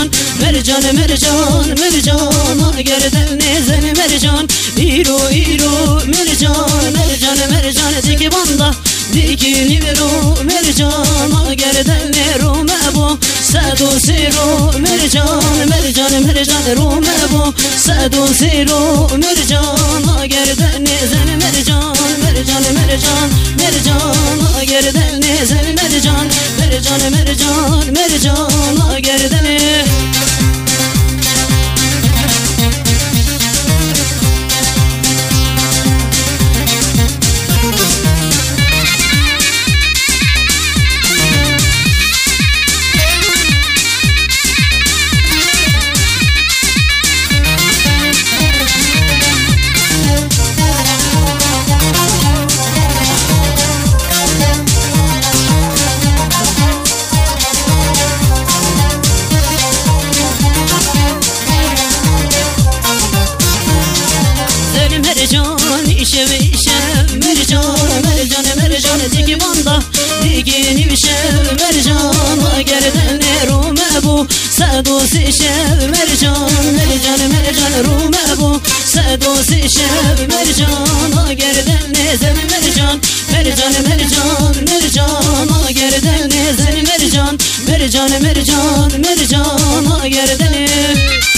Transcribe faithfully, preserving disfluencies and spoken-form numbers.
مرجان مرجان مرجان مرجان گردن نزن مرجان ایرو ایرو مرجان مرجان مرجان دیگه باندا دیگه نیرو مرجان گردن رو مبو صدو سیرو مرجان مرجان مرجان رو مبو صدو سیرو مرجان گردن نزن مرجان مرجان مرجان مرجان گردن نزن مرجان مرجان مرجان مرجان گردن مرجان ایشه ویشه مرجان مرجان مرجان دیگه باندا دیگه نیشه مرجان گردن رو مبو صدو سیشه مرجان مرجان مرجان رو مبو صدو سیشه مرجان گردن نزن مرجان مرجان مرجان مرجان گردن نزن مرجان مرجان مرجان مرجان گردن